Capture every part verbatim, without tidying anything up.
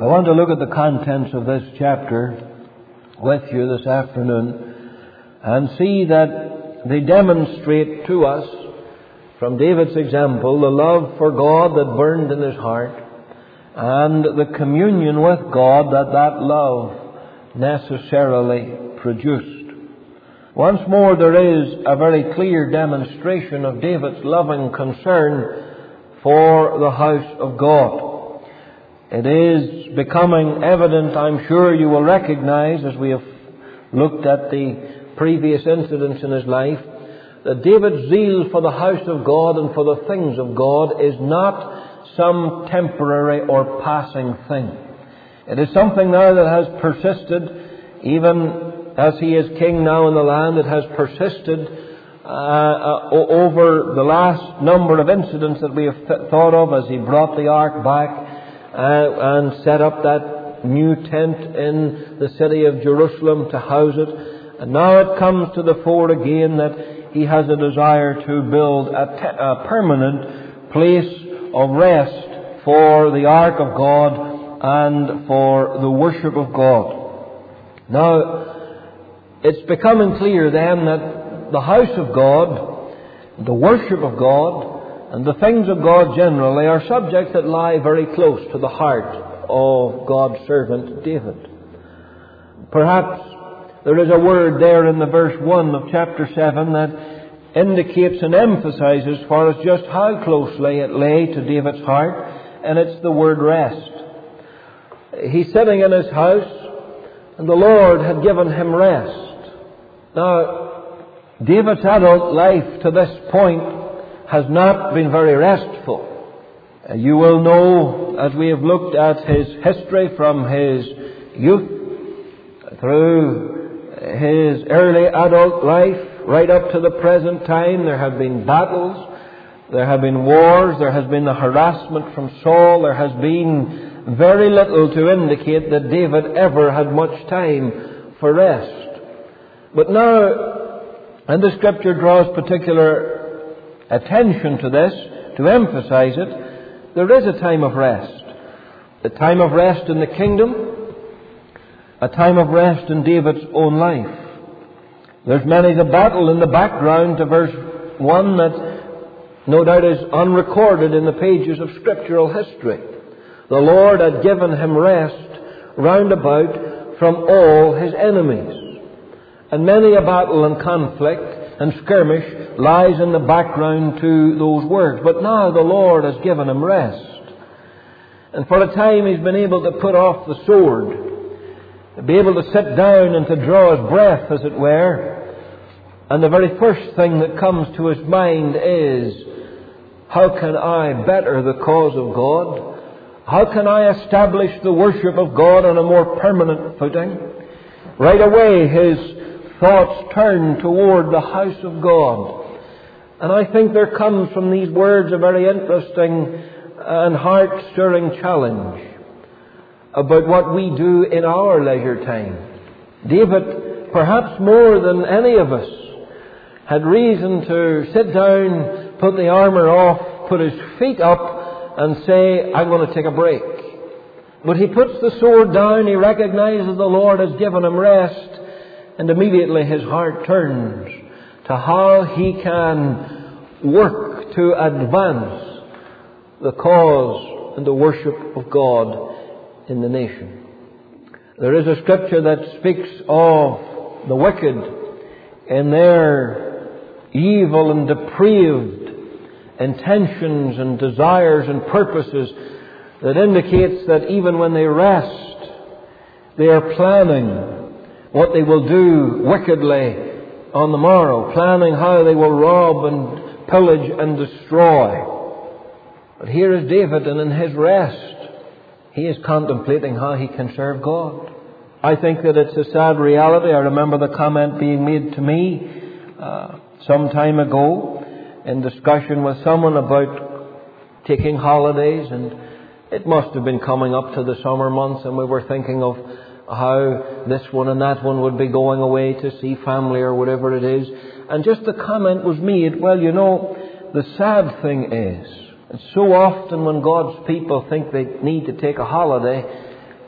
I want to look at the contents of this chapter with you this afternoon and see that they demonstrate to us, from David's example, the love for God that burned in his heart and the communion with God that that love necessarily produced. Once more, there is a very clear demonstration of David's loving concern for the house of God. It is becoming evident, I'm sure you will recognize, as we have looked at the previous incidents in his life, that David's zeal for the house of God and for the things of God is not some temporary or passing thing. It is something now that has persisted, even as he is king now in the land. It has persisted uh, uh, over the last number of incidents that we have th- thought of, as he brought the ark back Uh, and set up that new tent in the city of Jerusalem to house it. And now it comes to the fore again that he has a desire to build a, te- a permanent place of rest for the ark of God and for the worship of God. Now, it's becoming clear then that the house of God, the worship of God, and the things of God generally are subjects that lie very close to the heart of God's servant David. Perhaps there is a word there in the verse one of chapter seven that indicates and emphasizes for us just how closely it lay to David's heart, and it's the word rest. He's sitting in his house, and the Lord had given him rest. Now, David's adult life to this point has not been very restful. Uh, you will know, as we have looked at his history from his youth through his early adult life right up to the present time, there have been battles, there have been wars, there has been the harassment from Saul, there has been very little to indicate that David ever had much time for rest. But now, and the Scripture draws particular attention to this, to emphasize it, there is a time of rest. A time of rest in the kingdom, a time of rest in David's own life. There's many the battle in the background to verse one that no doubt is unrecorded in the pages of scriptural history. The Lord had given him rest round about from all his enemies. And many a battle and conflict and skirmish lies in the background to those words. But now the Lord has given him rest. And for a time he's been able to put off the sword, to be able to sit down and to draw his breath, as it were. And the very first thing that comes to his mind is, how can I better the cause of God? How can I establish the worship of God on a more permanent footing? Right away his thoughts turn toward the house of God. And I think there comes from these words a very interesting and heart-stirring challenge about what we do in our leisure time. David, perhaps more than any of us, had reason to sit down, put the armour off, put his feet up and say, I'm going to take a break. But he puts the sword down, he recognizes the Lord has given him rest, and immediately his heart turns to how he can work to advance the cause and the worship of God in the nation. There is a scripture that speaks of the wicked in their evil and depraved intentions and desires and purposes that indicates that even when they rest, they are planning what they will do wickedly on the morrow, planning how they will rob and pillage and destroy. But here is David, and in his rest, he is contemplating how he can serve God. I think that it's a sad reality. I remember the comment being made to me uh, some time ago in discussion with someone about taking holidays, and it must have been coming up to the summer months, and we were thinking of how this one and that one would be going away to see family or whatever it is. And just the comment was made, well, you know, the sad thing is, and so often when God's people think they need to take a holiday,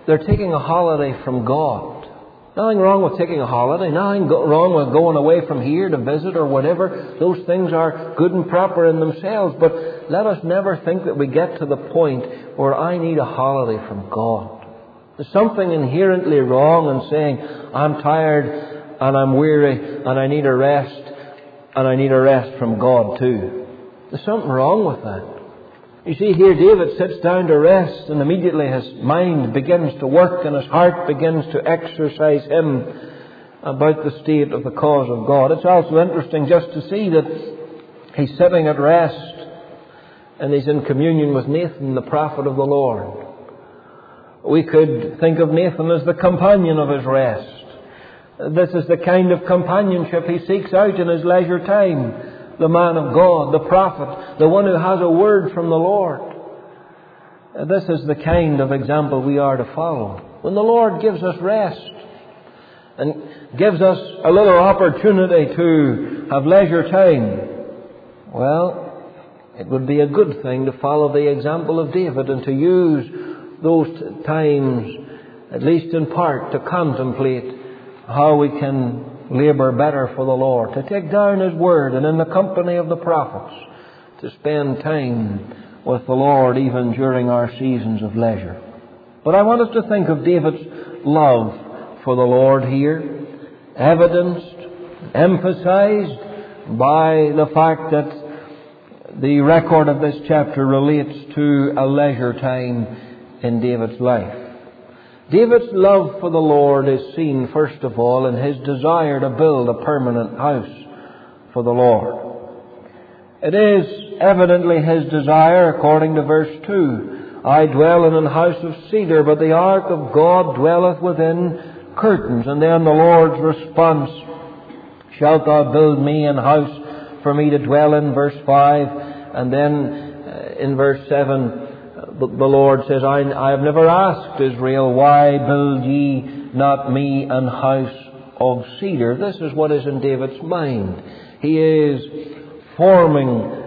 they're taking a holiday from God. Nothing wrong with taking a holiday. Nothing go- wrong with going away from here to visit or whatever. Those things are good and proper in themselves. But let us never think that we get to the point where I need a holiday from God. There's something inherently wrong in saying, I'm tired and I'm weary and I need a rest, and I need a rest from God too. There's something wrong with that. You see, here David sits down to rest, and immediately his mind begins to work and his heart begins to exercise him about the state of the cause of God. It's also interesting just to see that he's sitting at rest and he's in communion with Nathan, the prophet of the Lord. We could think of Nathan as the companion of his rest. This is the kind of companionship he seeks out in his leisure time. The man of God, the prophet, the one who has a word from the Lord. This is the kind of example we are to follow. When the Lord gives us rest and gives us a little opportunity to have leisure time, well, it would be a good thing to follow the example of David and to use those times, at least in part, to contemplate how we can labour better for the Lord, to take down His Word and in the company of the prophets to spend time with the Lord even during our seasons of leisure. But I want us to think of David's love for the Lord here, evidenced, emphasized by the fact that the record of this chapter relates to a leisure time in David's life. David's love for the Lord is seen, first of all, in his desire to build a permanent house for the Lord. It is evidently his desire, according to verse two, I dwell in an house of cedar, but the ark of God dwelleth within curtains. And then the Lord's response, shalt thou build me an house for me to dwell in, verse five. And then uh, in verse seven, the Lord says, I, I have never asked Israel, why build ye not me an house of cedar? This is what is in David's mind. He is forming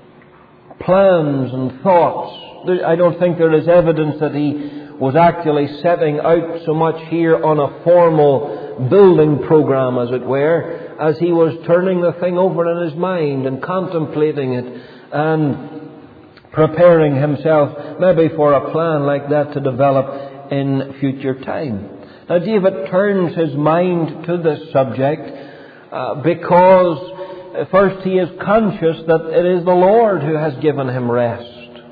plans and thoughts. I don't think there is evidence that he was actually setting out so much here on a formal building program, as it were, as he was turning the thing over in his mind and contemplating it and preparing himself maybe for a plan like that to develop in future time. Now David turns his mind to this subject uh, because first he is conscious that it is the Lord who has given him rest.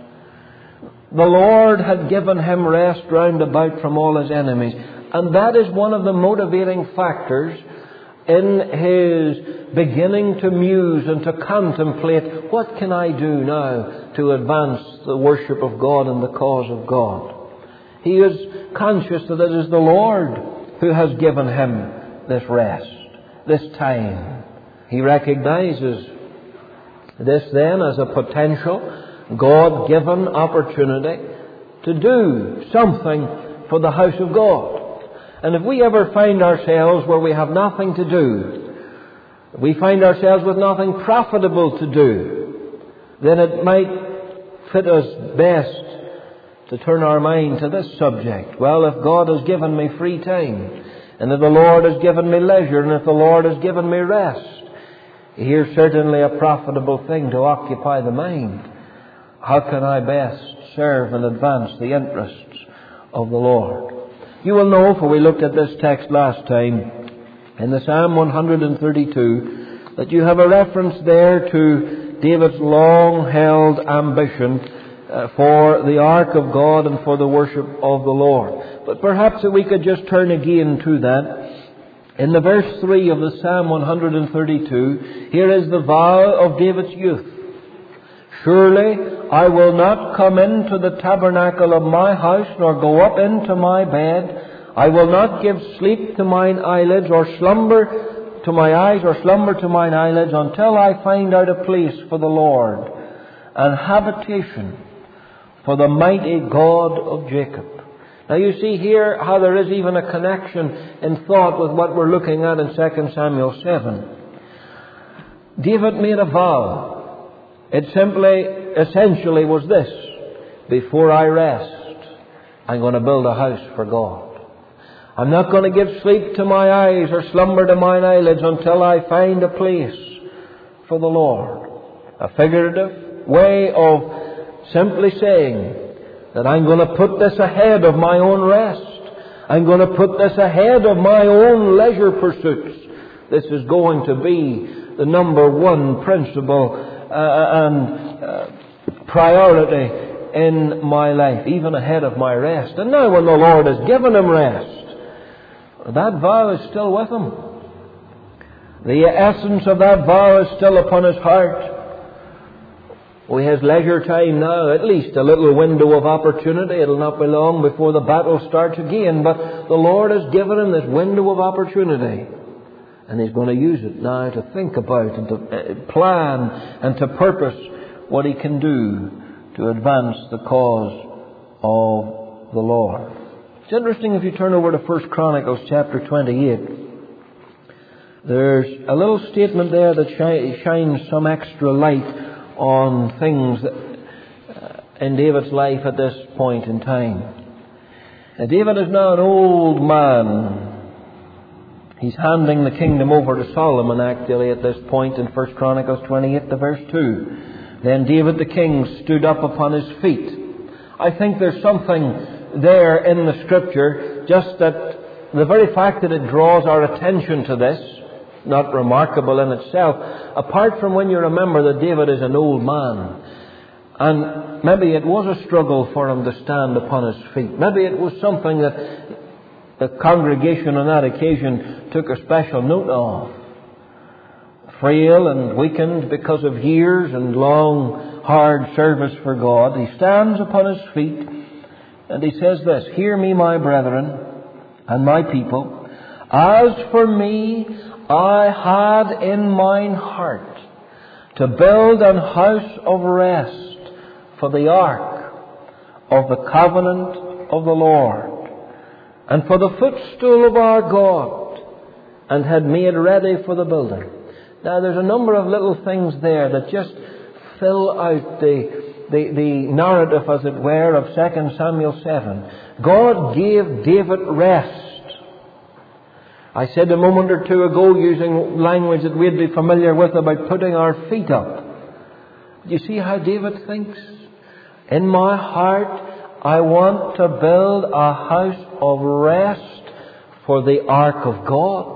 The Lord had given him rest round about from all his enemies, and that is one of the motivating factors in his beginning to muse and to contemplate, what can I do now to advance the worship of God and the cause of God? He is conscious that it is the Lord who has given him this rest, this time. He recognizes this then as a potential God-given opportunity to do something for the house of God. And if we ever find ourselves where we have nothing to do, we find ourselves with nothing profitable to do, then it might fit us best to turn our mind to this subject. Well, if God has given me free time, and if the Lord has given me leisure, and if the Lord has given me rest, here's certainly a profitable thing to occupy the mind. How can I best serve and advance the interests of the Lord? You will know, for we looked at this text last time, in the Psalm one thirty-two, that you have a reference there to David's long-held ambition uh, for the ark of God and for the worship of the Lord. But perhaps that we could just turn again to that. In the verse three of the Psalm one thirty-two, here is the vow of David's youth. Surely I will not come into the tabernacle of my house, nor go up into my bed. I will not give sleep to mine eyelids, or slumber to my eyes, or slumber to mine eyelids, until I find out a place for the Lord, an habitation for the mighty God of Jacob. Now you see here how there is even a connection in thought with what we're looking at in Second Samuel seven. David made a vow. It simply, essentially was this: before I rest, I'm going to build a house for God. I'm not going to give sleep to my eyes or slumber to mine eyelids until I find a place for the Lord. A figurative way of simply saying that I'm going to put this ahead of my own rest. I'm going to put this ahead of my own leisure pursuits. This is going to be the number one principle uh, and uh, priority in my life, even ahead of my rest. And now when the Lord has given him rest, that vow is still with him. The essence of that vow is still upon his heart. We have leisure time now, at least a little window of opportunity. It'll not be long before the battle starts again, but the Lord has given him this window of opportunity. And he's going to use it now to think about and to plan and to purpose what he can do to advance the cause of the Lord. It's interesting if you turn over to First Chronicles chapter twenty-eight. There's a little statement there that shi- shines some extra light on things that, uh, in David's life at this point in time. Now, David is now an old man. He's handing the kingdom over to Solomon, actually, at this point in First Chronicles twenty-eight, to verse two. Then David the king stood up upon his feet. I think there's something there in the Scripture, just that the very fact that it draws our attention to this, not remarkable in itself, apart from when you remember that David is an old man. And maybe it was a struggle for him to stand upon his feet. Maybe it was something that the congregation on that occasion took a special note of. Frail and weakened because of years and long, hard service for God, he stands upon his feet and he says this, "Hear me, my brethren and my people. As for me, I had in mine heart to build an house of rest for the ark of the covenant of the Lord, and for the footstool of our God, and had made ready for the building." Now there's a number of little things there that just fill out the, the, the narrative, as it were, of Second Samuel seven. God gave David rest. I said a moment or two ago, using language that we'd be familiar with, about putting our feet up. Do you see how David thinks? In my heart, I want to build a house of rest for the ark of God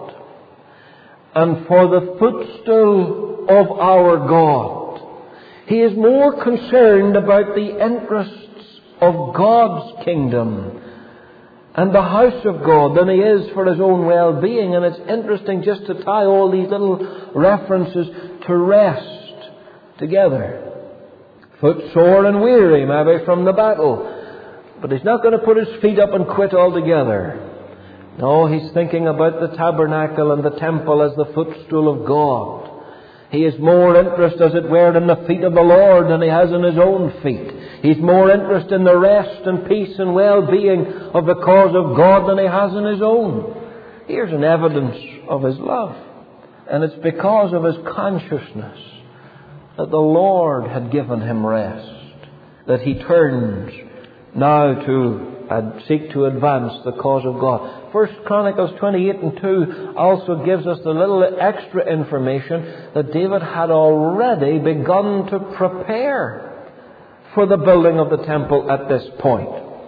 and for the footstool of our God. He is more concerned about the interests of God's kingdom and the house of God than he is for his own well-being. And it's interesting just to tie all these little references to rest together. Footsore and weary, maybe from the battle. But he's not going to put his feet up and quit altogether. No, he's thinking about the tabernacle and the temple as the footstool of God. He has more interest, as it were, in the feet of the Lord than he has in his own feet. He's more interested in the rest and peace and well-being of the cause of God than he has in his own. Here's an evidence of his love. And it's because of his consciousness that the Lord had given him rest that he turns now to and seek to advance the cause of God. First Chronicles twenty-eight and two also gives us the little extra information that David had already begun to prepare for the building of the temple at this point.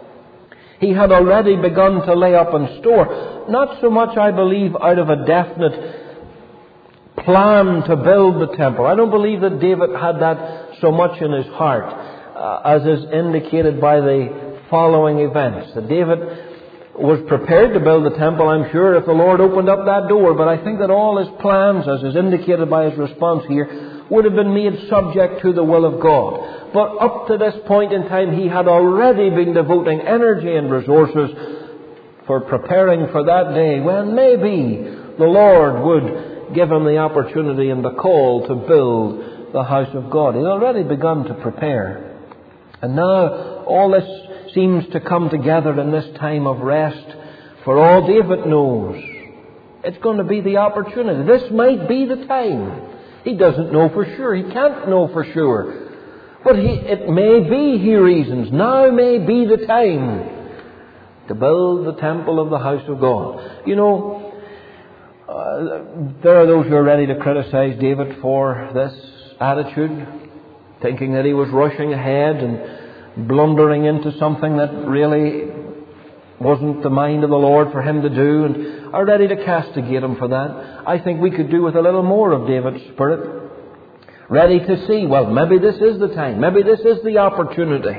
He had already begun to lay up and store, not so much, I believe, out of a definite plan to build the temple. I don't believe that David had that so much in his heart, uh, as is indicated by the following events. That David was prepared to build the temple, I'm sure, if the Lord opened up that door, but I think that all his plans, as is indicated by his response here, would have been made subject to the will of God. But up to this point in time, he had already been devoting energy and resources for preparing for that day when maybe the Lord would give him the opportunity and the call to build the house of God. He'd already begun to prepare. And now all this seems to come together in this time of rest. For all David knows, it's going to be the opportunity. This might be the time. He doesn't know for sure. He can't know for sure. But he, it may be, he reasons, now may be the time to build the temple of the house of God. You know, uh, there are those who are ready to criticize David for this attitude, thinking that he was rushing ahead and blundering into something that really wasn't the mind of the Lord for him to do, and are ready to castigate him for that. I think we could do with a little more of David's spirit. Ready to see, well, maybe this is the time, maybe this is the opportunity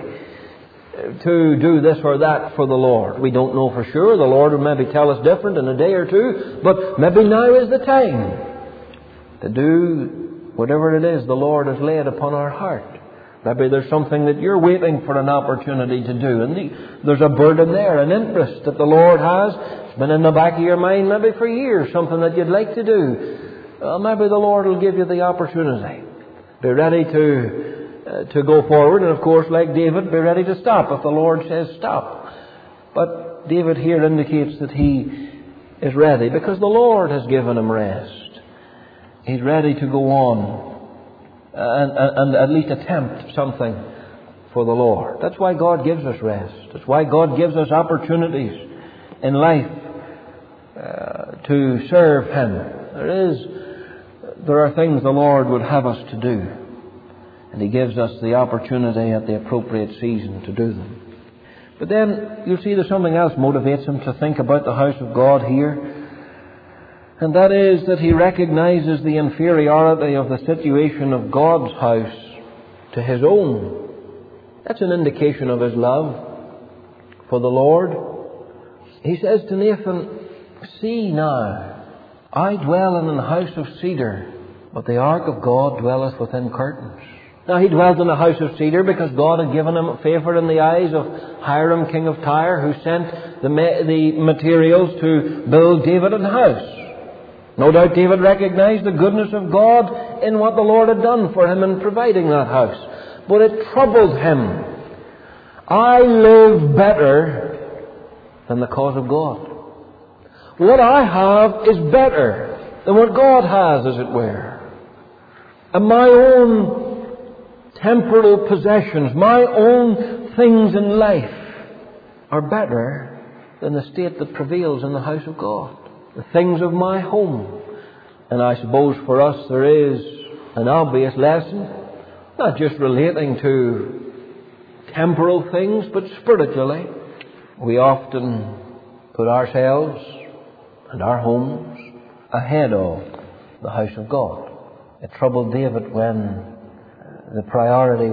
to do this or that for the Lord. We don't know for sure. The Lord will maybe tell us different in a day or two, but maybe now is the time to do whatever it is the Lord has laid upon our heart. Maybe there's something that you're waiting for an opportunity to do, and the, there's a burden there, an interest that the Lord has. It's been in the back of your mind maybe for years, something that you'd like to do. Well, maybe the Lord will give you the opportunity. Be ready to uh, to go forward, and of course, like David, be ready to stop if the Lord says stop. But David here indicates that he is ready because the Lord has given him rest. He's ready to go on and, and, and at least attempt something for the Lord. That's why God gives us rest. That's why God gives us opportunities in life uh, to serve Him. There is There are things the Lord would have us to do, and He gives us the opportunity at the appropriate season to do them. But then you'll see that something else motivates him to think about the house of God here, and that is that he recognizes the inferiority of the situation of God's house to his own. That's an indication of his love for the Lord. He says to Nathan, "See now, I dwell in an house of cedar, but the ark of God dwelleth within curtains." Now, he dwelt in a house of cedar because God had given him favour in the eyes of Hiram, king of Tyre, who sent the, ma- the materials to build David an house. No doubt David recognized the goodness of God in what the Lord had done for him in providing that house. But it troubled him. I live better than the cause of God. What I have is better than what God has, as it were. And my own temporal possessions, my own things in life are better than the state that prevails in the house of God. The things of my home. And I suppose for us there is an obvious lesson, not just relating to temporal things, but spiritually. We often put ourselves and our homes ahead of the house of God. It troubled David when the priority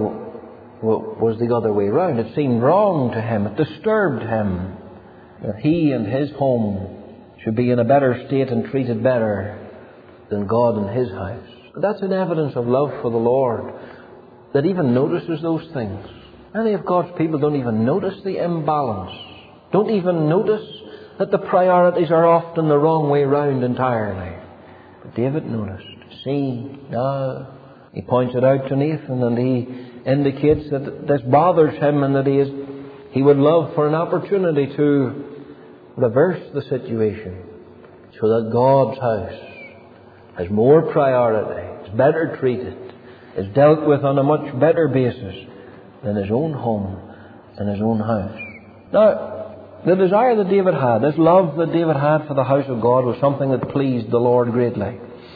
was the other way round. It seemed wrong to him. It disturbed him that he and his home should be in a better state and treated better than God and His house. That's an evidence of love for the Lord that even notices those things. Many of God's people don't even notice the imbalance. Don't even notice that the priorities are often the wrong way round entirely. But David noticed. See, now, he points it out to Nathan, and he indicates that this bothers him and that he is, he would love for an opportunity to reverse the situation so that God's house has more priority, is better treated, is dealt with on a much better basis than his own home and his own house. Now, the desire that David had, this love that David had for the house of God, was something that pleased the Lord greatly.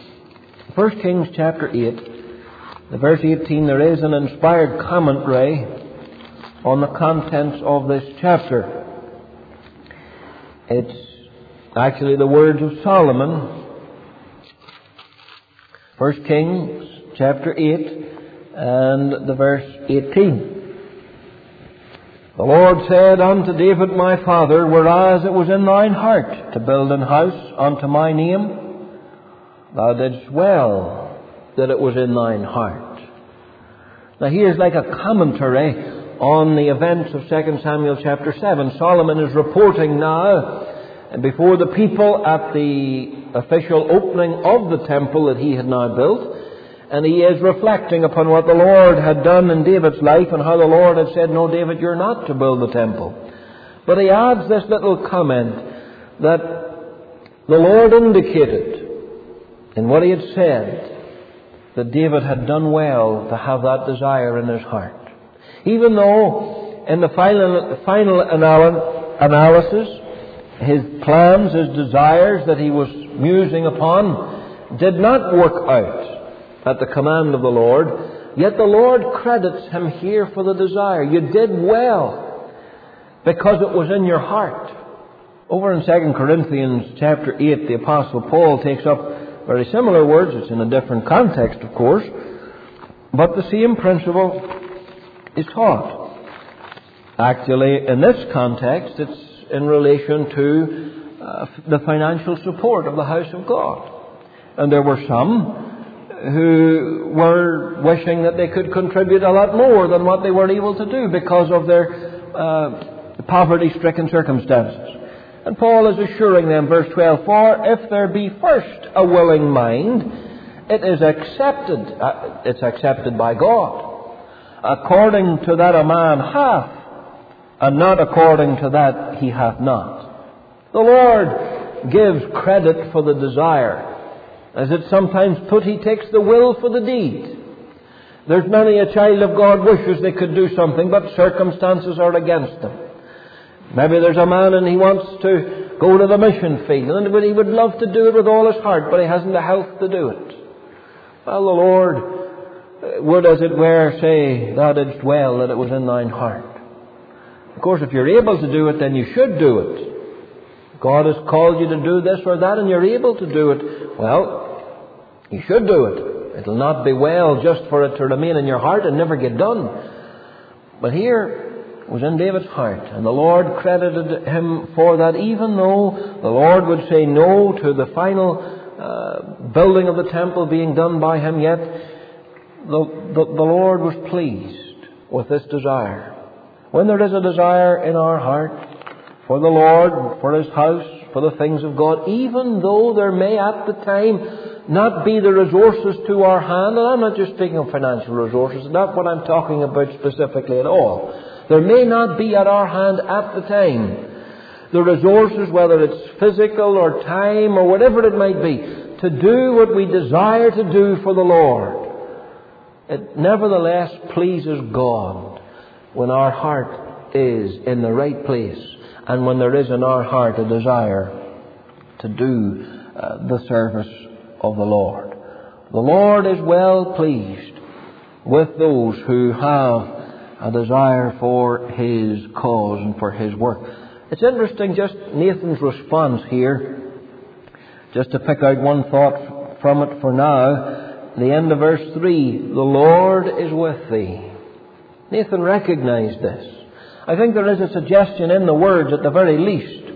First Kings chapter eight, the verse eighteen, there is an inspired commentary on the contents of this chapter. It's actually the words of Solomon. First Kings chapter eight and the verse eighteen. The Lord said unto David my father, whereas it was in thine heart to build an house unto my name, thou didst well that it was in thine heart. Now here's like a commentary on the events of Second Samuel chapter seven. Solomon is reporting now before the people at the official opening of the temple that he had now built, and he is reflecting upon what the Lord had done in David's life and how the Lord had said, no, David, you're not to build the temple. But he adds this little comment that the Lord indicated in what he had said that David had done well to have that desire in his heart. Even though in the final, final analysis, his plans, his desires that he was musing upon did not work out at the command of the Lord, yet the Lord credits him here for the desire. You did well because it was in your heart. Over in Second Corinthians chapter eight, the Apostle Paul takes up very similar words. It's in a different context, of course, but the same principle is taught. Actually, in this context, it's in relation to uh, the financial support of the house of God. And there were some who were wishing that they could contribute a lot more than what they were able to do because of their uh, poverty-stricken circumstances. And Paul is assuring them, verse twelve, for if there be first a willing mind, it is accepted, uh, it's accepted by God, according to that a man hath, and not according to that he hath not. The Lord gives credit for the desire. As it's sometimes put, he takes the will for the deed. There's many a child of God wishes they could do something, but circumstances are against them. Maybe there's a man and he wants to go to the mission field, and he would love to do it with all his heart, but he hasn't the health to do it. Well, the Lord would, as it were, say, thou didst well that it was in thine heart. Of course, if you're able to do it, then you should do it. God has called you to do this or that, and you're able to do it. Well, you should do it. It'll not be well just for it to remain in your heart and never get done. But here it was in David's heart, and the Lord credited him for that, even though the Lord would say no to the final uh, building of the temple being done by him, yet the, the, the Lord was pleased with this desire. When there is a desire in our heart for the Lord, for His house, for the things of God, even though there may at the time not be the resources to our hand, and I'm not just speaking of financial resources, not what I'm talking about specifically at all. There may not be at our hand at the time the resources, whether it's physical or time or whatever it might be, to do what we desire to do for the Lord. It nevertheless pleases God when our heart is in the right place, and when there is in our heart a desire to do uh, the service of the Lord. The Lord is well pleased with those who have a desire for His cause and for His work. It's interesting, just Nathan's response here, just to pick out one thought from it for now, the end of verse three, the Lord is with thee. Nathan recognized this. I think there is a suggestion in the words, at the very least,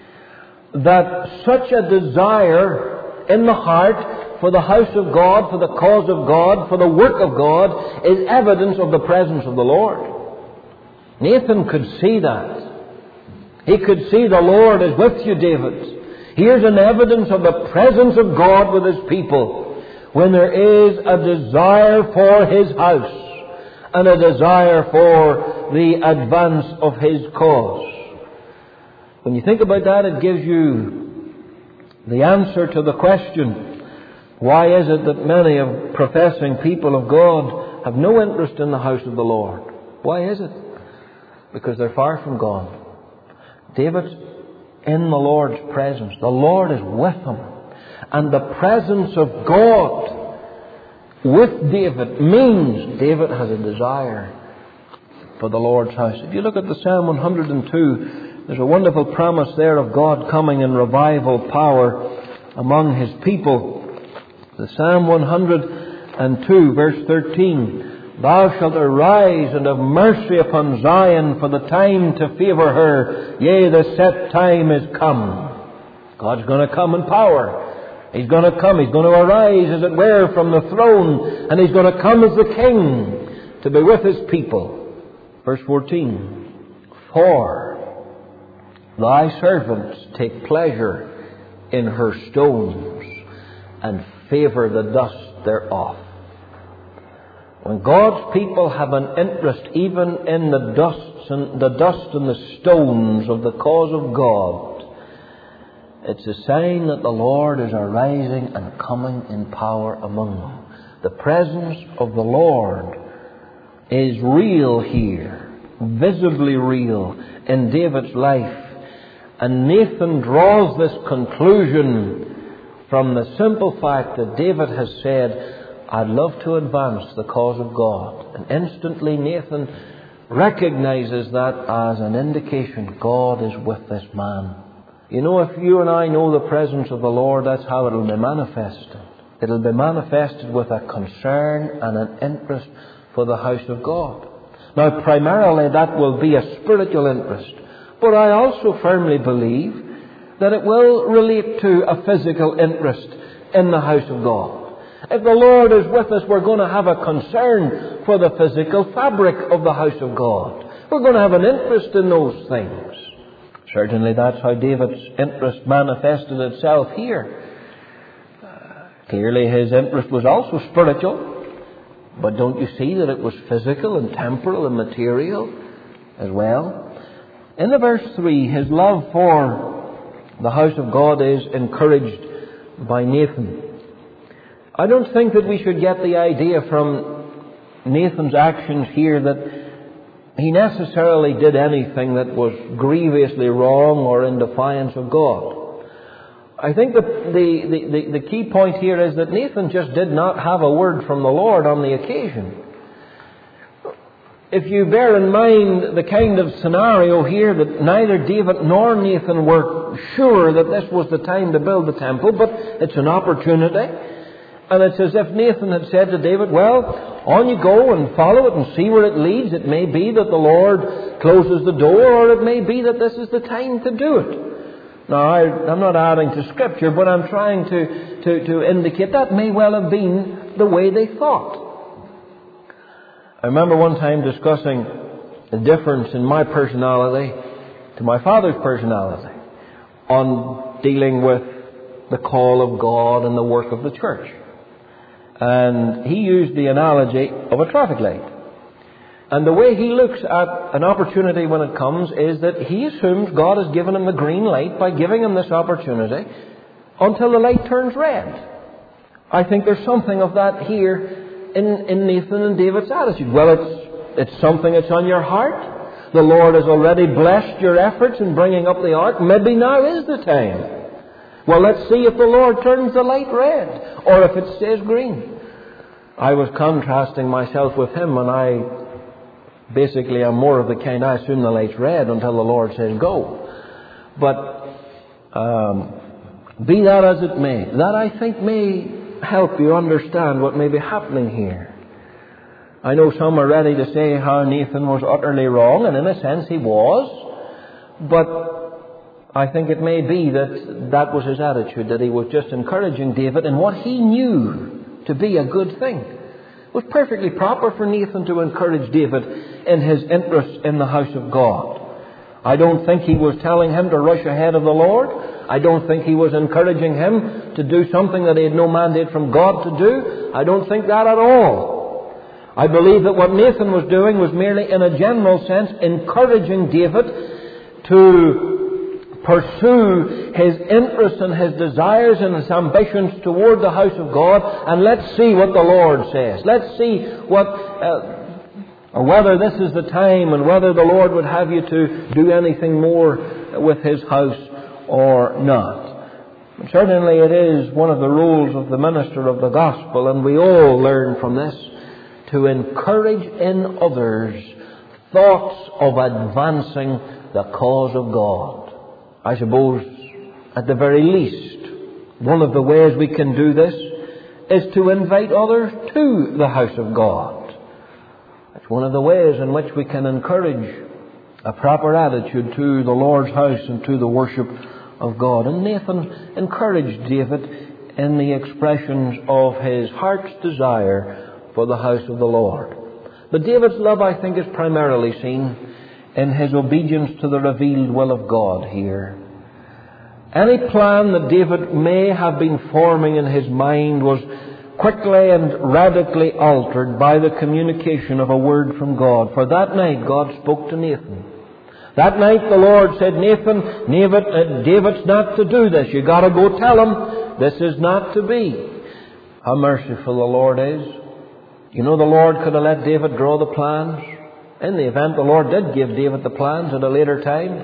that such a desire in the heart for the house of God, for the cause of God, for the work of God, is evidence of the presence of the Lord. Nathan could see that. He could see the Lord is with you, David. Here's an evidence of the presence of God with His people when there is a desire for His house and a desire for the advance of His cause. When you think about that, it gives you the answer to the question, why is it that many of professing people of God have no interest in the house of the Lord? Why is it? Because they're far from God. David's in the Lord's presence. The Lord is with him. And the presence of God with David means David has a desire for the Lord's house. If you look at the Psalm one hundred two, there's a wonderful promise there of God coming in revival power among His people. The Psalm one hundred two, verse thirteen, Thou shalt arise and have mercy upon Zion, for the time to favour her. Yea, the set time is come. God's going to come in power. He's going to come. He's going to arise, as it were, from the throne. And He's going to come as the King to be with His people. Verse fourteen. For Thy servants take pleasure in her stones, and favour the dust thereof. When God's people have an interest even in the dust and the dust and the stones of the cause of God, it's a sign that the Lord is arising and coming in power among them. The presence of the Lord is real here, visibly real in David's life And Nathan draws this conclusion from the simple fact that David has said, I'd love to advance the cause of God. And instantly Nathan recognizes that as an indication God is with this man. You know, if you and I know the presence of the Lord, that's how it'll be manifested. It'll be manifested with a concern and an interest for the house of God. Now, primarily that will be a spiritual interest. But I also firmly believe that it will relate to a physical interest in the house of God. If the Lord is with us, we're going to have a concern for the physical fabric of the house of God. We're going to have an interest in those things. Certainly that's how David's interest manifested itself here. Uh, clearly his interest was also spiritual. But don't you see that it was physical and temporal and material as well? In the verse three, his love for the house of God is encouraged by Nathan. I don't think that we should get the idea from Nathan's actions here that he necessarily did anything that was grievously wrong or in defiance of God. I think that the, the, the, the key point here is that Nathan just did not have a word from the Lord on the occasion. If you bear in mind the kind of scenario here that neither David nor Nathan were sure that this was the time to build the temple, but it's an opportunity. And it's as if Nathan had said to David, well, on you go and follow it and see where it leads. It may be that the Lord closes the door, or it may be that this is the time to do it. Now, I, I'm not adding to Scripture, but I'm trying to, to, to indicate that may well have been the way they thought. I remember one time discussing the difference in my personality to my father's personality on dealing with the call of God and the work of the church. And he used the analogy of a traffic light. And the way he looks at an opportunity when it comes is that he assumes God has given him the green light by giving him this opportunity until the light turns red. I think there's something of that here in, in Nathan and David's attitude. Well, it's, it's something that's on your heart. The Lord has already blessed your efforts in bringing up the ark. Maybe now is the time. Well, let's see if the Lord turns the light red or if it stays green. I was contrasting myself with him, and I basically am more of the kind, I assume the light's red until the Lord says go. But um, be that as it may, that I think may help you understand what may be happening here. I know some are ready to say how Nathan was utterly wrong, and in a sense he was, but I think it may be that that was his attitude, that he was just encouraging David in what he knew to be a good thing. It was perfectly proper for Nathan to encourage David in his interest in the house of God. I don't think he was telling him to rush ahead of the Lord. I don't think he was encouraging him to do something that he had no mandate from God to do. I don't think that at all. I believe that what Nathan was doing was merely, in a general sense, encouraging David to pursue his interests and his desires and his ambitions toward the house of God, and let's see what the Lord says. Let's see what, uh, or whether this is the time and whether the Lord would have you to do anything more with His house or not. And certainly it is one of the roles of the minister of the gospel, and we all learn from this, to encourage in others thoughts of advancing the cause of God. I suppose, at the very least, one of the ways we can do this is to invite others to the house of God. It's one of the ways in which we can encourage a proper attitude to the Lord's house and to the worship of God. And Nathan encouraged David in the expressions of his heart's desire for the house of the Lord. But David's love, I think, is primarily seen in his obedience to the revealed will of God here. Any plan that David may have been forming in his mind was quickly and radically altered by the communication of a word from God. For that night God spoke to Nathan. That night the Lord said, Nathan, David, uh, David's not to do this. You've got to go tell him this is not to be. How merciful the Lord is. You know, the Lord could have let David draw the plans. In the event the Lord did give David the plans at a later time,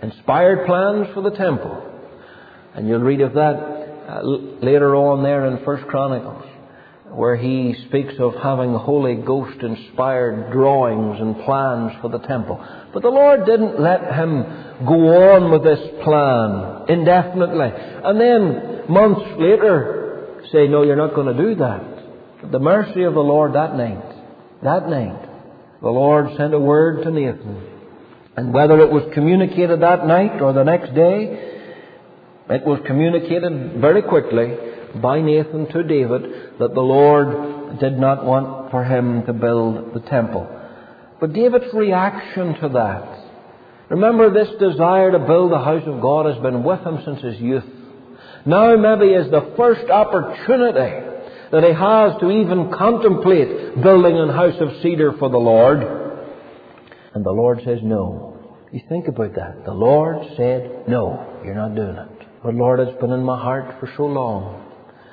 inspired plans for the temple. And you'll read of that uh, later on there in First Chronicles, where he speaks of having Holy Ghost inspired drawings and plans for the temple. But the Lord didn't let him go on with this plan indefinitely and then months later say, no, you're not going to do that. The mercy of the Lord that night, that night, the Lord sent a word to Nathan. And whether it was communicated that night or the next day, it was communicated very quickly by Nathan to David that the Lord did not want for him to build the temple. But David's reaction to that, remember, this desire to build the house of God has been with him since his youth. Now maybe is the first opportunity that he has to even contemplate building a house of cedar for the Lord. And the Lord says no. You think about that. The Lord said no, you're not doing it. But Lord, it's been in my heart for so long.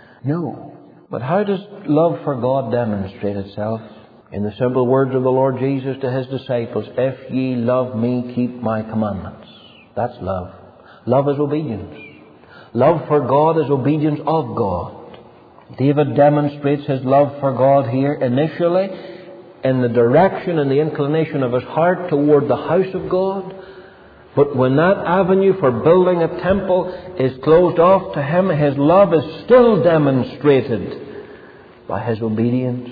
No. But how does love for God demonstrate itself? In the simple words of the Lord Jesus to his disciples, if ye love me, keep my commandments. That's love. Love is obedience. Love for God is obedience of God. David demonstrates his love for God here initially in the direction and the inclination of his heart toward the house of God. But when that avenue for building a temple is closed off to him, his love is still demonstrated by his obedience,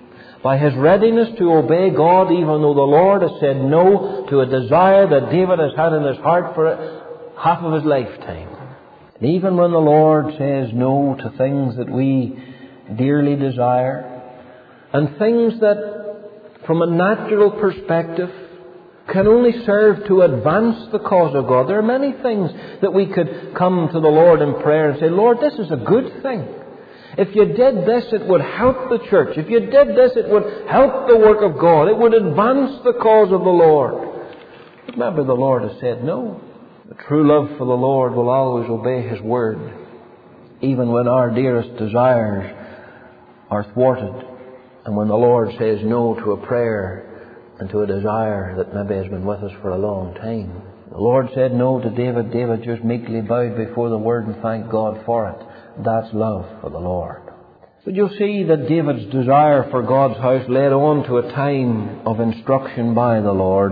by his readiness to obey God, even though the Lord has said no to a desire that David has had in his heart for half of his lifetime. And even when the Lord says no to things that we dearly desire, and things that from a natural perspective can only serve to advance the cause of God. There are many things that we could come to the Lord in prayer and say, Lord, this is a good thing. If you did this, it would help the church. If you did this, it would help the work of God. It would advance the cause of the Lord. But remember, the Lord has said no. The true love for the Lord will always obey his word, even when our dearest desires are thwarted, and when the Lord says no to a prayer and to a desire that maybe has been with us for a long time. The Lord said no to David. David just meekly bowed before the word and thanked God for it. That's love for the Lord. But you'll see that David's desire for God's house led on to a time of instruction by the Lord.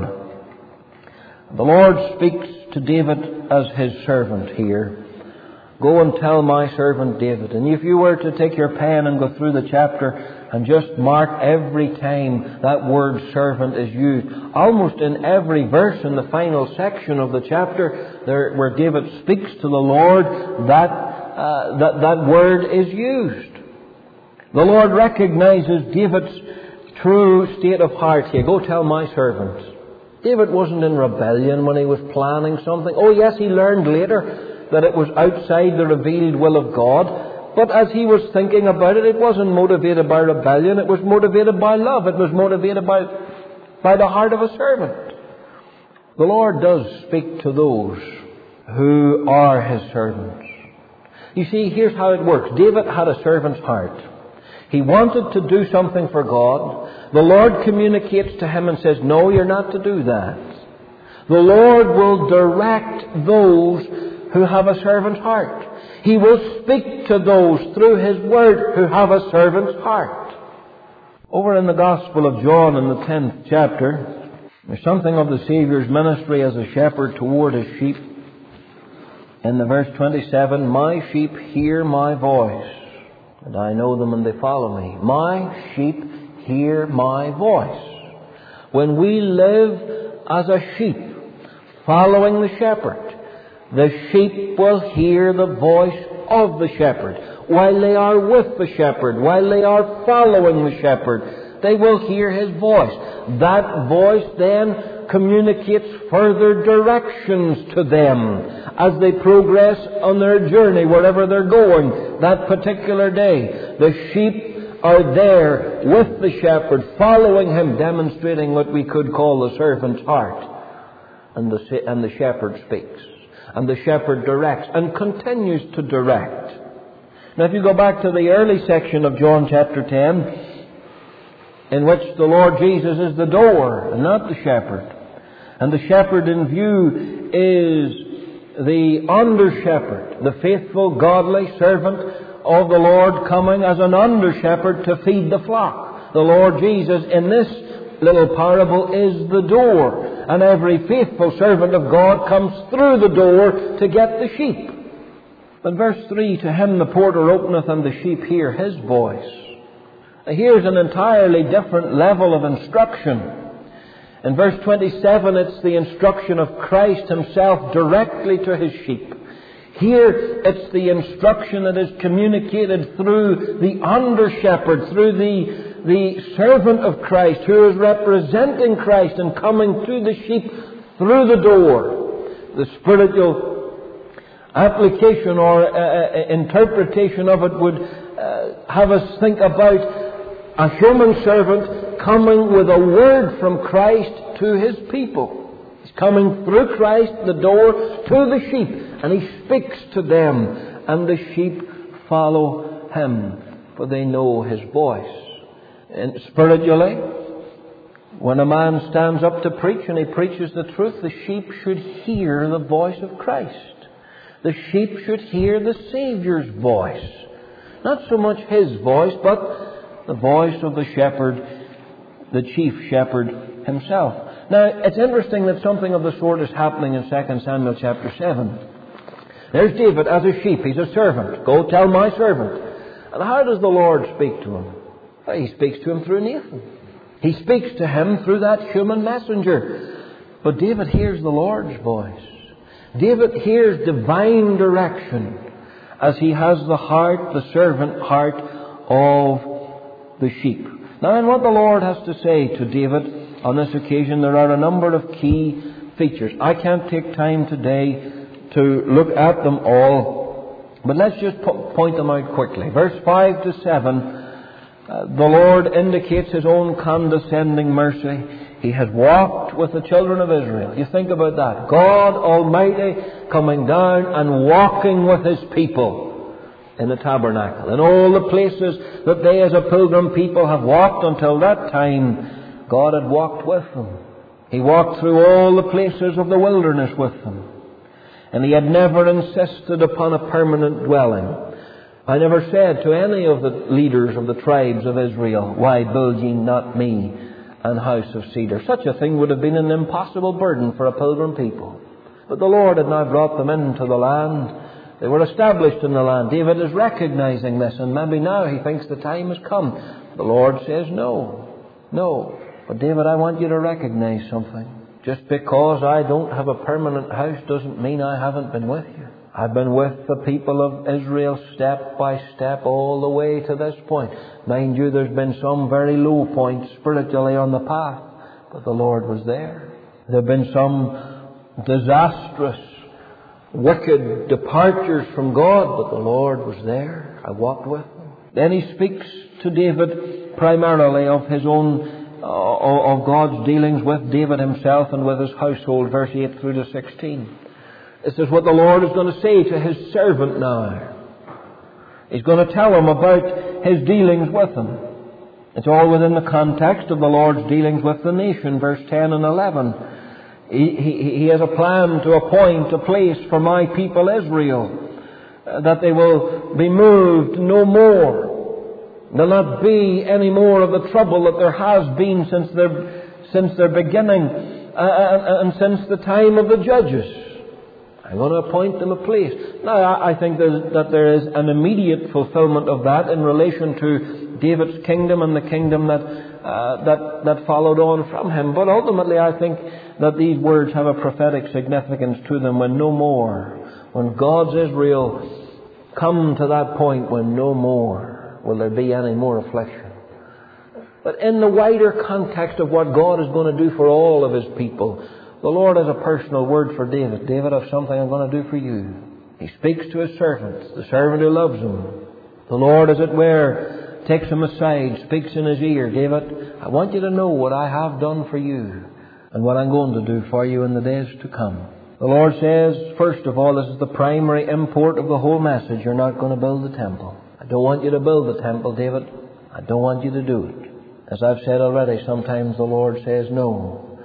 The Lord speaks to David as his servant here. Go and tell my servant David. And if you were to take your pen and go through the chapter and just mark every time that word servant is used, almost in every verse in the final section of the chapter there, where David speaks to the Lord, that, uh, that, that word is used. The Lord recognizes David's true state of heart here. Go tell my servant. David wasn't in rebellion when he was planning something. Oh yes, he learned later that it was outside the revealed will of God. But as he was thinking about it, it wasn't motivated by rebellion. It was motivated by love. It was motivated by, by the heart of a servant. The Lord does speak to those who are his servants. You see, here's how it works. David had a servant's heart. He wanted to do something for God. The Lord communicates to him and says, no, you're not to do that. The Lord will direct those who have a servant's heart. He will speak to those through his word who have a servant's heart. Over in the Gospel of John in the tenth chapter, there's something of the Saviour's ministry as a shepherd toward his sheep. In the verse twenty-seven, my sheep hear my voice, and I know them and they follow me. My sheep hear my voice. When we live as a sheep, following the shepherd, the sheep will hear the voice of the shepherd. While they are with the shepherd, while they are following the shepherd, they will hear his voice. That voice then communicates further directions to them as they progress on their journey, wherever they're going that particular day. The sheep are there with the shepherd, following him, demonstrating what we could call the servant's heart. And the, and the shepherd speaks. And the shepherd directs and continues to direct. Now if you go back to the early section of John chapter ten, in which the Lord Jesus is the door and not the shepherd. And the shepherd in view is the under-shepherd, the faithful, godly servant of the Lord, coming as an under-shepherd to feed the flock. The Lord Jesus in this little parable is the door, and every faithful servant of God comes through the door to get the sheep. But verse three, to him the porter openeth, and the sheep hear his voice. Now here's an entirely different level of instruction. In verse twenty-seven, it's the instruction of Christ himself directly to his sheep. Here, it's the instruction that is communicated through the under-shepherd, through the, the servant of Christ, who is representing Christ and coming to the sheep through the door. The spiritual application or uh, interpretation of it would uh, have us think about a human servant coming with a word from Christ to his people. He's coming through Christ, the door, to the sheep, and he speaks to them, and the sheep follow him, for they know his voice. And spiritually, when a man stands up to preach and he preaches the truth, the sheep should hear the voice of Christ. The sheep should hear the Saviour's voice. Not so much his voice, but the voice of the shepherd, the chief shepherd himself. Now, it's interesting that something of the sort is happening in Second Samuel chapter seven. There's David as a sheep. He's a servant. Go tell my servant. And how does the Lord speak to him? Well, he speaks to him through Nathan. He speaks to him through that human messenger. But David hears the Lord's voice. David hears divine direction as he has the heart, the servant heart of the sheep. Now, in what the Lord has to say to David on this occasion, there are a number of key features. I can't take time today to look at them all, but let's just po- point them out quickly. Verse five to seven, uh, the Lord indicates his own condescending mercy. He has walked with the children of Israel. You think about that. God Almighty coming down and walking with his people in the tabernacle. In all the places that they as a pilgrim people have walked until that time, God had walked with them. He walked through all the places of the wilderness with them. And he had never insisted upon a permanent dwelling. I never said to any of the leaders of the tribes of Israel, why build ye not me an house of cedar? Such a thing would have been an impossible burden for a pilgrim people. But the Lord had now brought them into the land. They were established in the land. David is recognizing this, and maybe now he thinks the time has come. The Lord says, no, no. But David, I want you to recognize something. Just because I don't have a permanent house doesn't mean I haven't been with you. I've been with the people of Israel step by step all the way to this point. Mind you, there's been some very low points spiritually on the path, but the Lord was there. There have been some disastrous, wicked departures from God, but the Lord was there. I walked with him. Then he speaks to David primarily of his own Uh, of God's dealings with David himself and with his household, verse eight through to sixteen. This is what the Lord is going to say to his servant now. He's going to tell him about his dealings with him. It's all within the context of the Lord's dealings with the nation, verse ten and eleven. He, he, he has a plan to appoint a place for my people Israel, uh, that they will be moved no more. There'll not be any more of the trouble that there has been since their, since their beginning uh, and since the time of the judges. I'm going to appoint them a place. Now, I, I think that, that there is an immediate fulfillment of that in relation to David's kingdom and the kingdom that, uh, that, that followed on from him. But ultimately, I think that these words have a prophetic significance to them when no more, when God's Israel come to that point when no more will there be any more affliction. But in the wider context of what God is going to do for all of his people, the Lord has a personal word for David. David, I have something I'm going to do for you. He speaks to his servant, the servant who loves him. The Lord, as it were, takes him aside, speaks in his ear. David, I want you to know what I have done for you and what I'm going to do for you in the days to come. The Lord says, first of all, this is the primary import of the whole message. You're not going to build the temple. I don't want you to build the temple, David. I don't want you to do it. As I've said already, sometimes the Lord says no.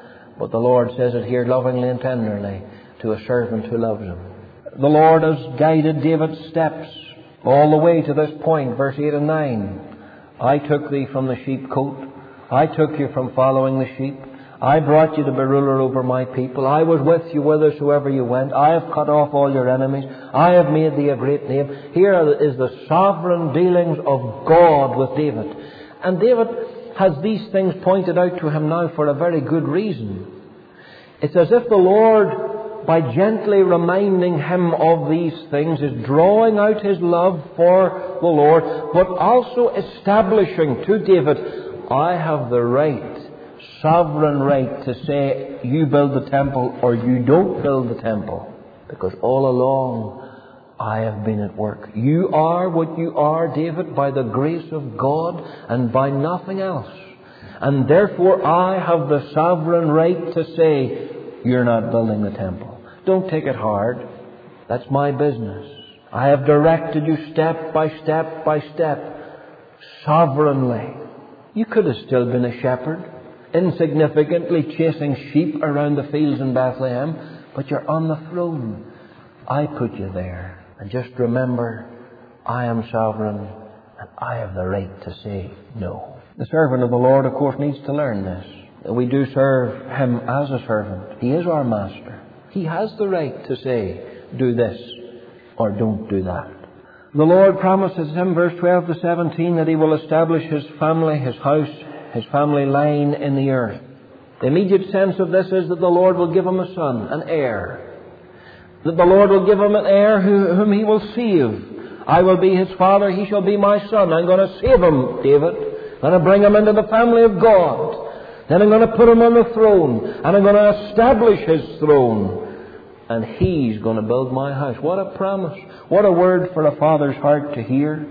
But the Lord says it here lovingly and tenderly to a servant who loves him. The Lord has guided David's steps all the way to this point, verse eight and nine. I took thee from the sheepcote. I took you from following the sheep. I brought you to be ruler over my people. I was with you whithersoever you went. I have cut off all your enemies. I have made thee a great name. Here is the sovereign dealings of God with David. And David has these things pointed out to him now for a very good reason. It's as if the Lord, by gently reminding him of these things, is drawing out his love for the Lord, but also establishing to David, I have the right, sovereign right to say, you build the temple or you don't build the temple. Because all along, I have been at work. You are what you are, David, by the grace of God and by nothing else. And therefore, I have the sovereign right to say, you're not building the temple. Don't take it hard. That's my business. I have directed you step by step by step, sovereignly. You could have still been a shepherd, insignificantly chasing sheep around the fields in Bethlehem, but you're on the throne. I put you there. And just remember, I am sovereign, and I have the right to say no. The servant of the Lord, of course, needs to learn this. We do serve him as a servant. He is our master. He has the right to say, do this or don't do that. The Lord promises him, verse twelve to seventeen, that he will establish his family, his house, his family line in the earth. The immediate sense of this is that the Lord will give him a son, an heir. That the Lord will give him an heir who, whom he will save. I will be his father, he shall be my son. I'm going to save him, David. I'm going to bring him into the family of God. Then I'm going to put him on the throne, and I'm going to establish his throne, and he's going to build my house. What a promise. What a word for a father's heart to hear.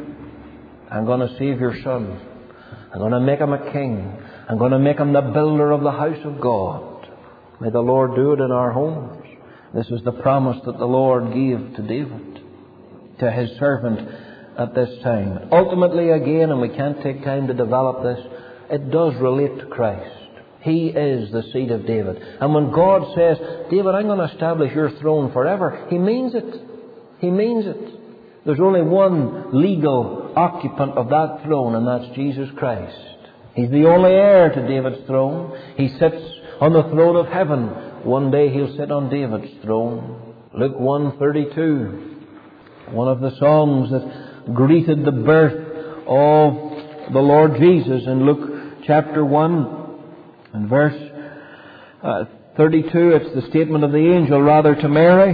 I'm going to save your son. I'm going to make him a king. I'm going to make him the builder of the house of God. May the Lord do it in our homes. This is the promise that the Lord gave to David, to his servant at this time. Ultimately, again, and we can't take time to develop this, it does relate to Christ. He is the seed of David. And when God says, David, I'm going to establish your throne forever, he means it. He means it. There's only one legal occupant of that throne, and that's Jesus Christ. He's the only heir to David's throne. He sits on the throne of heaven. One day he'll sit on David's throne. Luke one thirty-two, one of the songs that greeted the birth of the Lord Jesus in Luke chapter one. In verse uh, thirty-two, it's the statement of the angel rather to Mary.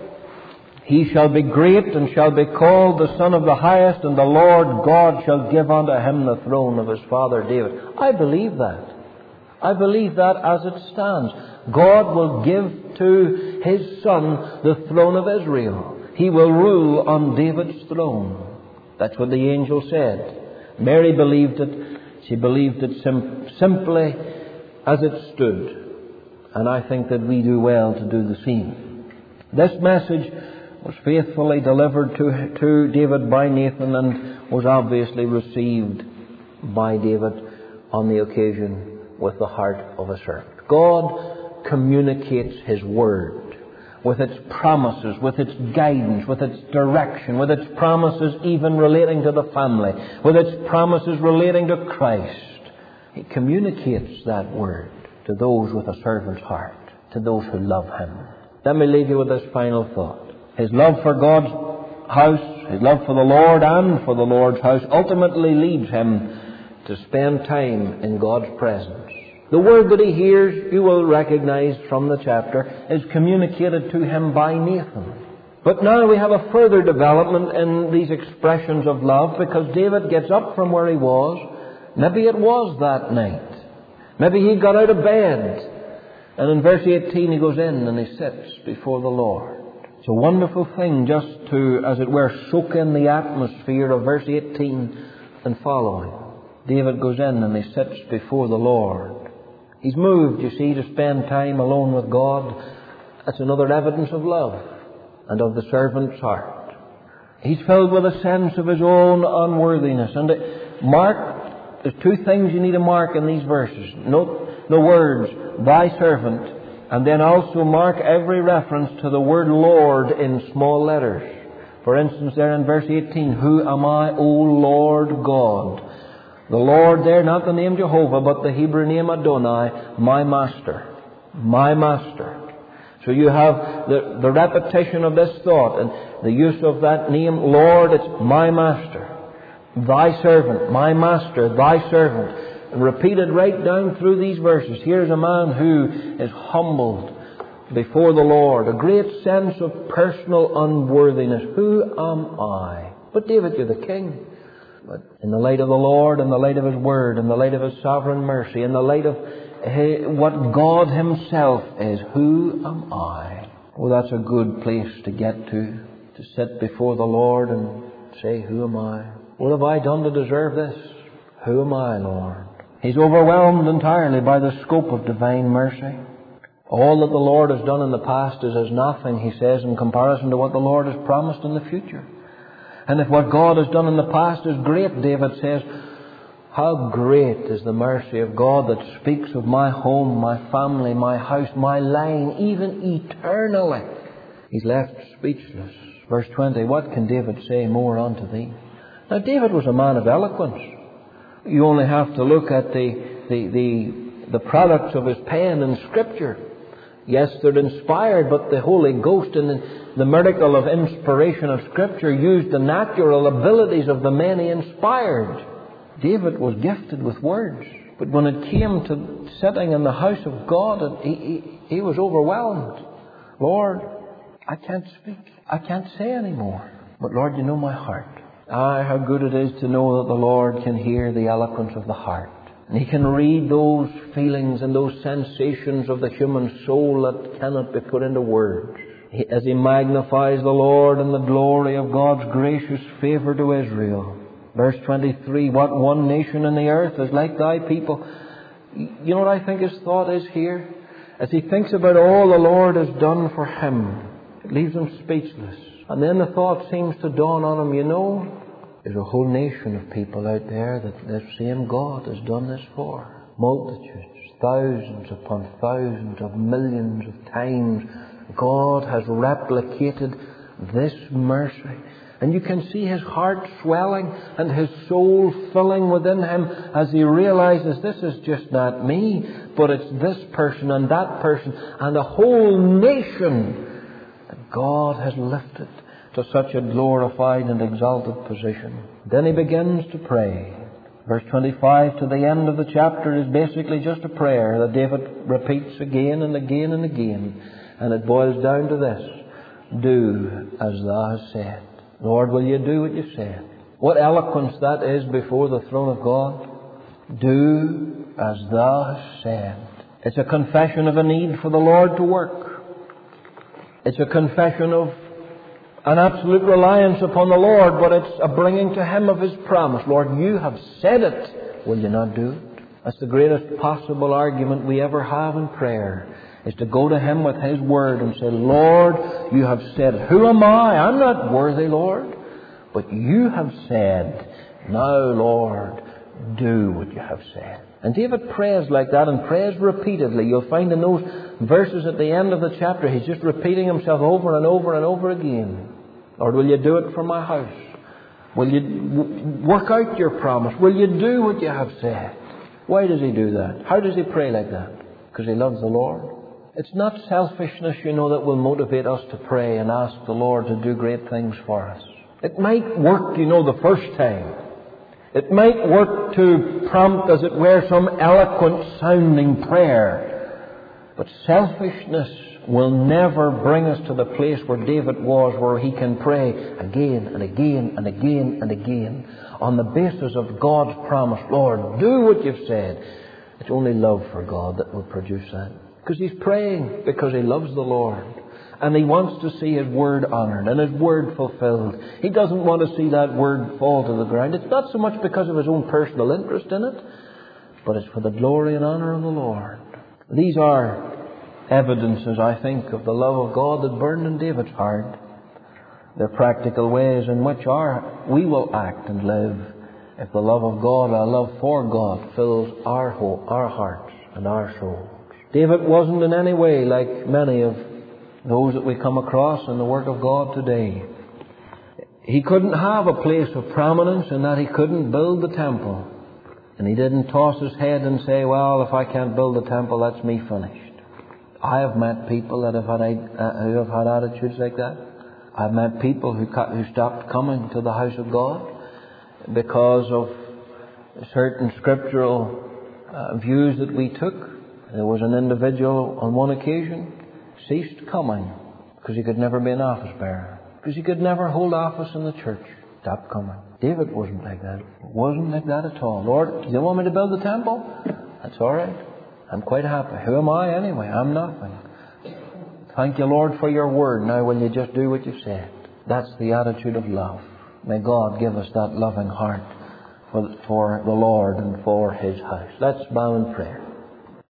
He shall be great and shall be called the Son of the Highest, and the Lord God shall give unto him the throne of his father David. I believe that. I believe that as it stands. God will give to his Son the throne of Israel. He will rule on David's throne. That's what the angel said. Mary believed it. She believed it sim- simply as it stood. And I think that we do well to do the same. This message was faithfully delivered to, to David by Nathan and was obviously received by David on the occasion with the heart of a servant. God communicates his word with its promises, with its guidance, with its direction, with its promises even relating to the family, with its promises relating to Christ. He communicates that word to those with a servant's heart, to those who love him. Let me leave you with this final thought. His love for God's house, his love for the Lord and for the Lord's house ultimately leads him to spend time in God's presence. The word that he hears, you will recognize from the chapter, is communicated to him by Nathan. But now we have a further development in these expressions of love, because David gets up from where he was. Maybe it was that night. Maybe he got out of bed. And in verse eighteen he goes in and he sits before the Lord. It's a wonderful thing just to, as it were, soak in the atmosphere of verse eighteen and following. David goes in and he sits before the Lord. He's moved, you see, to spend time alone with God. That's another evidence of love and of the servant's heart. He's filled with a sense of his own unworthiness. And Mark There's two things you need to mark in these verses. Note the words, thy servant, and then also mark every reference to the word Lord in small letters. For instance, there in verse eighteen, who am I, O Lord God? The Lord there, not the name Jehovah, but the Hebrew name Adonai, my master. My master. So you have the, the repetition of this thought and the use of that name, Lord, it's my master. Thy servant, my master, thy servant. And repeated right down through these verses. Here's a man who is humbled before the Lord. A great sense of personal unworthiness. Who am I? But David, you're the king. But in the light of the Lord, in the light of His Word, in the light of His sovereign mercy, in the light of what God Himself is, who am I? Well, that's a good place to get to. To sit before the Lord and say, who am I? What have I done to deserve this? Who am I, Lord? He's overwhelmed entirely by the scope of divine mercy. All that the Lord has done in the past is as nothing, he says, in comparison to what the Lord has promised in the future. And if what God has done in the past is great, David says, how great is the mercy of God that speaks of my home, my family, my house, my line, even eternally. He's left speechless. Verse twenty, what can David say more unto thee? Now, David was a man of eloquence. You only have to look at the, the, the, the products of his pen in Scripture. Yes, they're inspired, but the Holy Ghost and the miracle of inspiration of Scripture used the natural abilities of the men He inspired. David was gifted with words. But when it came to sitting in the house of God, he, he, he was overwhelmed. Lord, I can't speak. I can't say any more. But Lord, you know my heart. Ah, how good it is to know that the Lord can hear the eloquence of the heart. And He can read those feelings and those sensations of the human soul that cannot be put into words. He, as He magnifies the Lord and the glory of God's gracious favour to Israel. Verse twenty-three, what one nation in the earth is like thy people? You know what I think his thought is here? As he thinks about all the Lord has done for him, it leaves him speechless. And then the thought seems to dawn on him, you know, there's a whole nation of people out there that the same God has done this for. Multitudes, thousands upon thousands of millions of times, God has replicated this mercy. And you can see his heart swelling and his soul filling within him as he realizes this is just not me, but it's this person and that person and a whole nation that God has lifted to such a glorified and exalted position. Then he begins to pray. Verse twenty-five to the end of the chapter is basically just a prayer that David repeats again and again and again. And it boils down to this: do as thou hast said. Lord, will you do what you said? What eloquence that is before the throne of God. Do as thou hast said. It's a confession of a need for the Lord to work. It's a confession of an absolute reliance upon the Lord, but it's a bringing to Him of His promise. Lord, you have said it. Will you not do it? That's the greatest possible argument we ever have in prayer, is to go to Him with His Word and say, Lord, you have said, who am I? I'm not worthy, Lord. But you have said, now, Lord, do what you have said. And David prays like that and prays repeatedly. You'll find in those verses at the end of the chapter, he's just repeating himself over and over and over again. Lord, will you do it for my house? Will you w- work out your promise? Will you do what you have said? Why does he do that? How does he pray like that? Because he loves the Lord. It's not selfishness, you know, that will motivate us to pray and ask the Lord to do great things for us. It might work, you know, the first time. It might work to prompt, as it were, some eloquent sounding prayer. But selfishness will never bring us to the place where David was, where he can pray again and again and again and again on the basis of God's promise. Lord, do what you've said. It's only love for God that will produce that. Because he's praying because he loves the Lord. And he wants to see His Word honoured and His Word fulfilled. He doesn't want to see that Word fall to the ground. It's not so much because of his own personal interest in it, but it's for the glory and honour of the Lord. These are evidences, I think, of the love of God that burned in David's heart. They're practical ways in which our, we will act and live if the love of God, our love for God, fills our whole, our hearts and our souls. David wasn't in any way like many of those that we come across in the Word of God today. He couldn't have a place of prominence in that he couldn't build the temple. And he didn't toss his head and say, well, if I can't build the temple, that's me finished. I have met people that have had, uh, who have had attitudes like that. I've met people who, who stopped coming to the house of God because of certain scriptural uh, views that we took. There was an individual on one occasion ceased coming because he could never be an office bearer, because he could never hold office in the church. Stopped coming. David wasn't like that. Wasn't like that at all. Lord, do you want me to build the temple? That's all right. I'm quite happy. Who am I anyway? I'm nothing. Thank you, Lord, for your word. Now will you just do what you've said? That's the attitude of love. May God give us that loving heart for, for the Lord and for His house. Let's bow in prayer.